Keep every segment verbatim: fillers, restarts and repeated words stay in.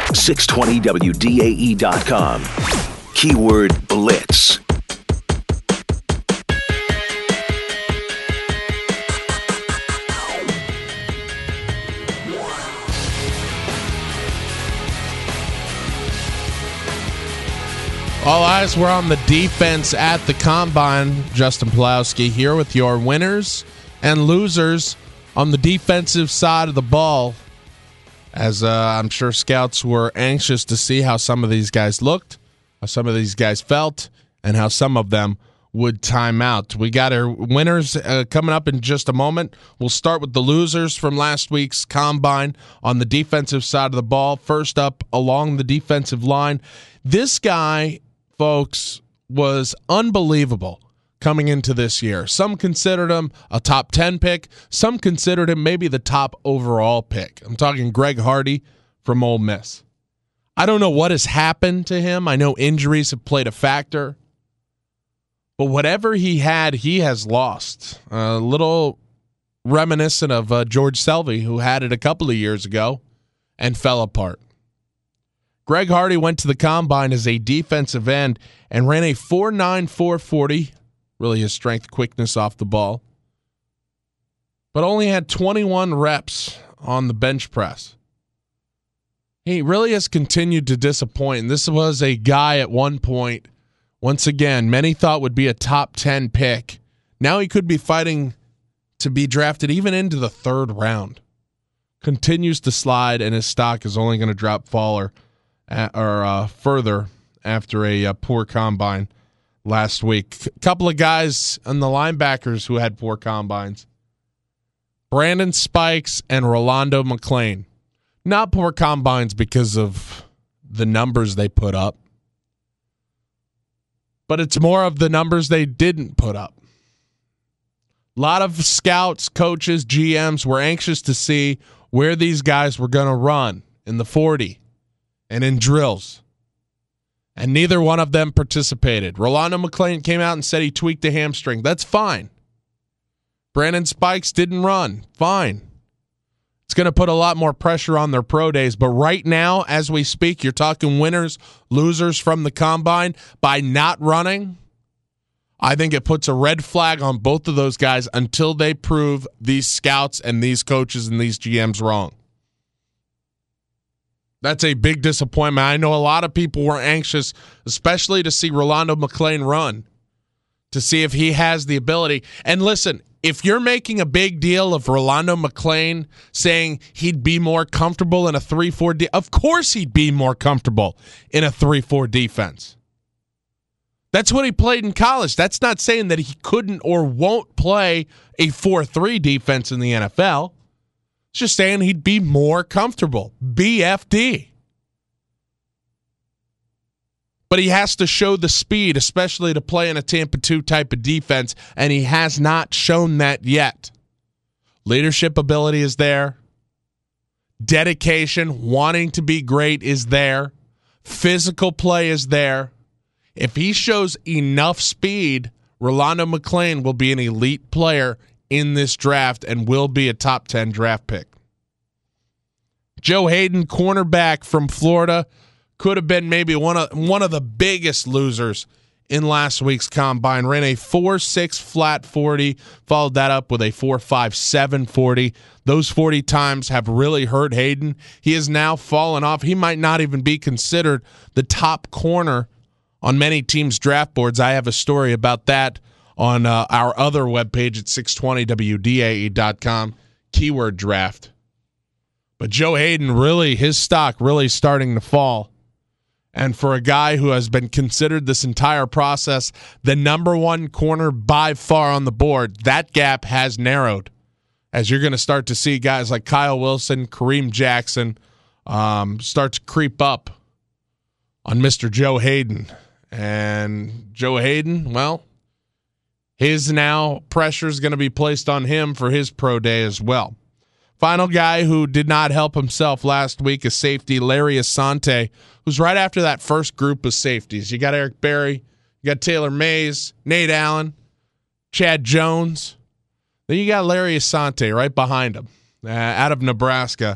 six twenty W D A E dot com. Keyword Blitz. All eyes were on the defense at the Combine. Justin Pawlowski here with your winners and losers on the defensive side of the ball. As uh, I'm sure scouts were anxious to see how some of these guys looked, how some of these guys felt, and how some of them would time out. We got our winners uh, coming up in just a moment. We'll start with the losers from last week's Combine on the defensive side of the ball. First up, along the defensive line, this guy, folks, was unbelievable coming into this year. Some considered him a top ten pick. Some considered him maybe the top overall pick. I'm talking Greg Hardy from Ole Miss. I don't know what has happened to him. I know injuries have played a factor. But whatever he had, he has lost. A little reminiscent of uh, George Selvey, who had it a couple of years ago and fell apart. Greg Hardy went to the Combine as a defensive end and ran a four nine four forty, really his strength, quickness off the ball, but only had twenty-one reps on the bench press. He really has continued to disappoint. And this was a guy at one point, once again, many thought would be a top ten pick. Now he could be fighting to be drafted even into the third round. Continues to slide, and his stock is only going to drop faller. Or uh, further after a uh, poor Combine last week. A couple of guys on the linebackers who had poor Combines. Brandon Spikes and Rolando McClain. Not poor Combines because of the numbers they put up, but it's more of the numbers they didn't put up. A lot of scouts, coaches, G Ms were anxious to see where these guys were going to run in the forty. And in drills. And neither one of them participated. Rolando McClain came out and said he tweaked a hamstring. That's fine. Brandon Spikes didn't run. Fine. It's going to put a lot more pressure on their pro days. But right now, as we speak, you're talking winners, losers from the Combine. By not running, I think it puts a red flag on both of those guys until they prove these scouts and these coaches and these G Ms wrong. That's a big disappointment. I know a lot of people were anxious, especially to see Rolando McClain run, to see if he has the ability. And listen, if you're making a big deal of Rolando McClain saying he'd be more comfortable in a three four, de- of course he'd be more comfortable in a three four defense. That's what he played in college. That's not saying that he couldn't or won't play a four three defense in the N F L. Just saying he'd be more comfortable. B F D. But he has to show the speed, especially to play in a Tampa two type of defense, and he has not shown that yet. Leadership ability is there. Dedication, wanting to be great is there. Physical play is there. If he shows enough speed, Rolando McClain will be an elite player in this draft and will be a top ten draft pick. Joe Hayden, cornerback from Florida, could have been maybe one of one of the biggest losers in last week's Combine. Ran a four six flat forty, followed that up with a four five seven forty. Those forty times have really hurt Hayden. He has now fallen off. He might not even be considered the top corner on many teams' draft boards. I have a story about that on uh, our other webpage at six twenty W D A E dot com, keyword draft. But Joe Hayden, really, his stock really starting to fall. And for a guy who has been considered this entire process the number one corner by far on the board, that gap has narrowed. As you're going to start to see guys like Kyle Wilson, Kareem Jackson um, start to creep up on Mister Joe Hayden. And Joe Hayden, well, his now pressure is going to be placed on him for his pro day as well. Final guy who did not help himself last week is safety Larry Asante, who's right after that first group of safeties. You got Eric Berry, you got Taylor Mays, Nate Allen, Chad Jones. Then you got Larry Asante right behind him, uh, out of Nebraska.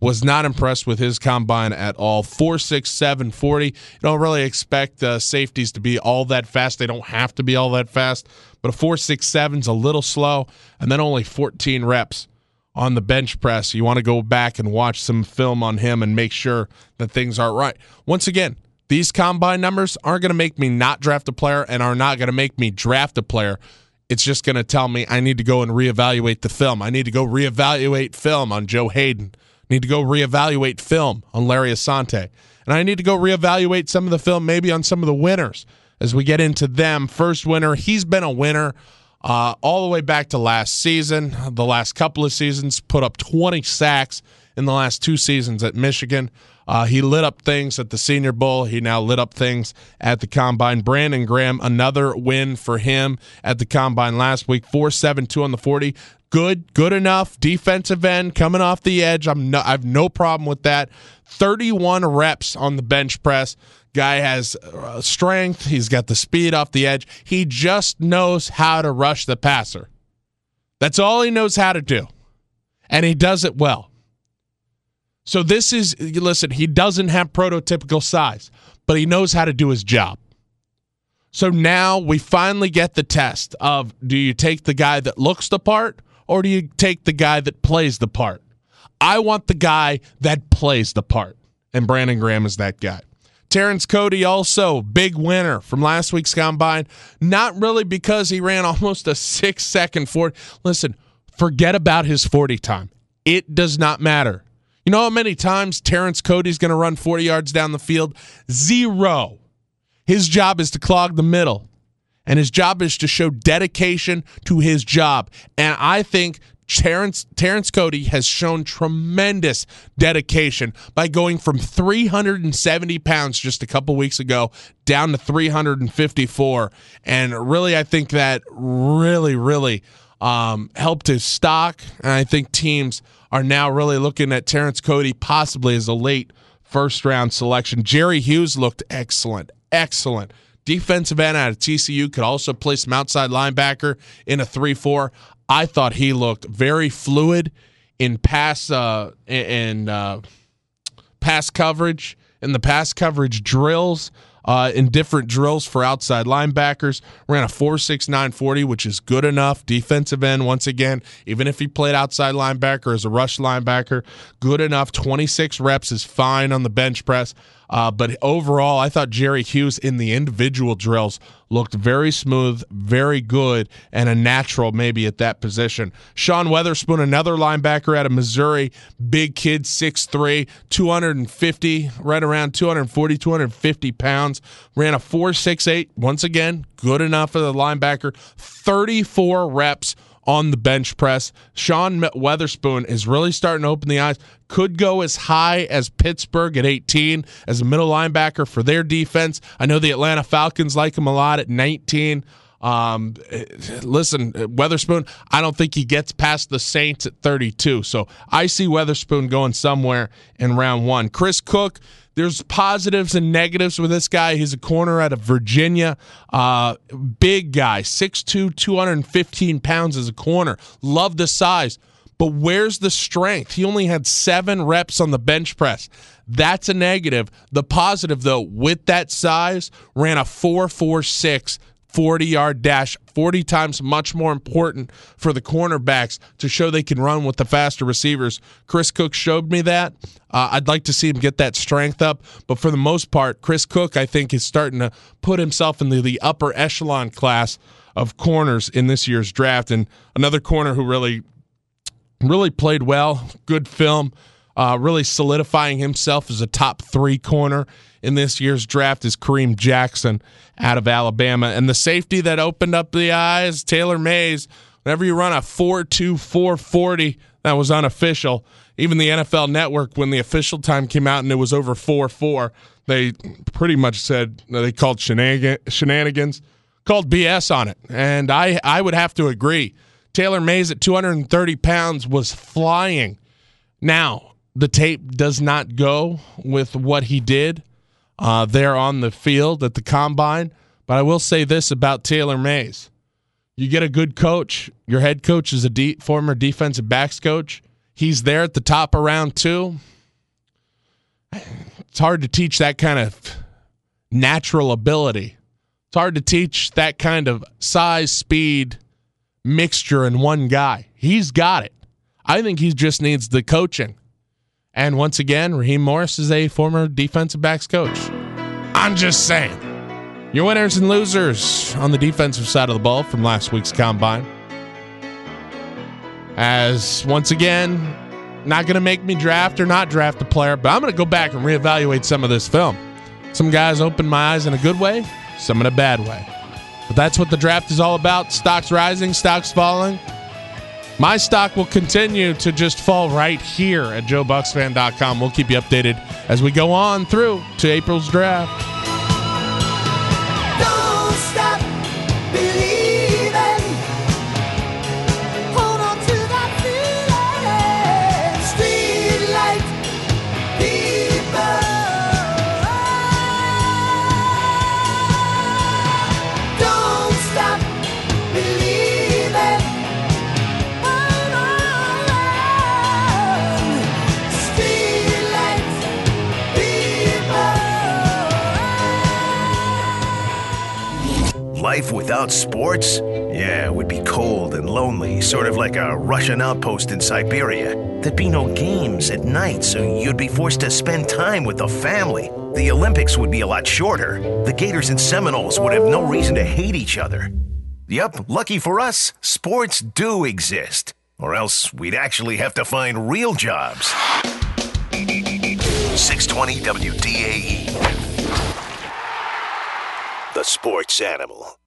Was not impressed with his combine at all. four six seven forty. You don't really expect uh, safeties to be all that fast. They don't have to be all that fast. But a four six seven is a little slow. And then only fourteen reps on the bench press. You want to go back and watch some film on him and make sure that things are right. Once again, these combine numbers aren't going to make me not draft a player and are not going to make me draft a player. It's just going to tell me I need to go and reevaluate the film. I need to go reevaluate film on Joe Hayden. I need to go reevaluate film on Larry Asante. And I need to go reevaluate some of the film maybe on some of the winners as we get into them. First winner, he's been a winner uh, all the way back to last season. The last couple of seasons, put up twenty sacks in the last two seasons at Michigan. Uh, he lit up things at the Senior Bowl. He now lit up things at the Combine. Brandon Graham, another win for him at the Combine last week. four seven two on the forty. Good, good enough. Defensive end coming off the edge. I'm no, I have no problem with that. thirty-one reps on the bench press. Guy has uh, strength. He's got the speed off the edge. He just knows how to rush the passer. That's all he knows how to do. And he does it well. So this is, listen, he doesn't have prototypical size, but he knows how to do his job. So now we finally get the test of, do you take the guy that looks the part or do you take the guy that plays the part? I want the guy that plays the part, and Brandon Graham is that guy. Terrence Cody also, big winner from last week's Combine. Not really because he ran almost a six-second forty. Listen, forget about his forty time. It does not matter. You know how many times Terrence Cody's going to run forty yards down the field? Zero. His job is to clog the middle, and his job is to show dedication to his job. And I think Terrence, Terrence Cody has shown tremendous dedication by going from three hundred seventy pounds just a couple weeks ago down to three hundred fifty-four. And really, I think that really, really um, helped his stock. And I think teams are now really looking at Terrence Cody possibly as a late first-round selection. Jerry Hughes looked excellent, excellent. Defensive end out of T C U, could also play some outside linebacker in a three four. I thought he looked very fluid in pass uh, and uh, pass coverage, in the pass coverage drills, uh, in different drills for outside linebackers. Ran a four six nine forty, which is good enough. Defensive end, once again, even if he played outside linebacker as a rush linebacker, good enough. twenty-six reps is fine on the bench press. Uh, but overall, I thought Jerry Hughes in the individual drills looked very smooth, very good, and a natural maybe at that position. Sean Weatherspoon, another linebacker out of Missouri, big kid, six three, two hundred fifty, right around two forty, two fifty pounds, ran a four six eight, once again, good enough for the linebacker, thirty-four reps on the bench press. Sean Weatherspoon is really starting to open the eyes. Could go as high as Pittsburgh at eighteen as a middle linebacker for their defense. I know the Atlanta Falcons like him a lot at nineteen. Um, listen, Weatherspoon, I don't think he gets past the Saints at thirty-two. So I see Weatherspoon going somewhere in round one. Chris Cook, there's positives and negatives with this guy. He's a corner out of Virginia. Uh, big guy, six two, two fifteen pounds as a corner. Love the size. But where's the strength? He only had seven reps on the bench press. That's a negative. The positive, though, with that size, ran a four four six forty-yard dash, forty times much more important for the cornerbacks to show they can run with the faster receivers. Chris Cook showed me that. Uh, I'd like to see him get that strength up, but for the most part, Chris Cook, I think, is starting to put himself in the, the upper echelon class of corners in this year's draft. And another corner who really, really played well, good film, uh, really solidifying himself as a top three corner in this year's draft is Kareem Jackson out of Alabama. And the safety that opened up the eyes, Taylor Mays, whenever you run a four two, four forty, that was unofficial. Even the N F L Network, when the official time came out and it was over four four, they pretty much said, they called shenanigans, called B S on it. And I, I would have to agree. Taylor Mays at two hundred thirty pounds was flying. Now, the tape does not go with what he did Uh, there on the field at the Combine. But I will say this about Taylor Mays. You get a good coach. Your head coach is a de- former defensive backs coach. He's there at the top of round two. it's hard to teach that kind of natural ability. It's hard to teach that kind of size, speed mixture in one guy. He's got it. I think he just needs the coaching. And once again, Raheem Morris is a former defensive backs coach. I'm just saying. Your winners and losers on the defensive side of the ball from last week's Combine. As, once again, not going to make me draft or not draft a player, but I'm going to go back and reevaluate some of this film. Some guys opened my eyes in a good way, some in a bad way. But that's what the draft is all about. Stocks rising, stocks falling. My stock will continue to just fall right here at joe bucks fan dot com. We'll keep you updated as we go on through to April's draft. Don't stop believing. Hold on to that feeling. Street light people. Don't stop believing. Hold on. Street light people. Life without sports? Yeah, it would be cold and lonely, sort of like a Russian outpost in Siberia. There'd be no games at night, so you'd be forced to spend time with the family. The Olympics would be a lot shorter. The Gators and Seminoles would have no reason to hate each other. Yep, lucky for us, sports do exist. Or else we'd actually have to find real jobs. six twenty W D A E. The Sports Animal.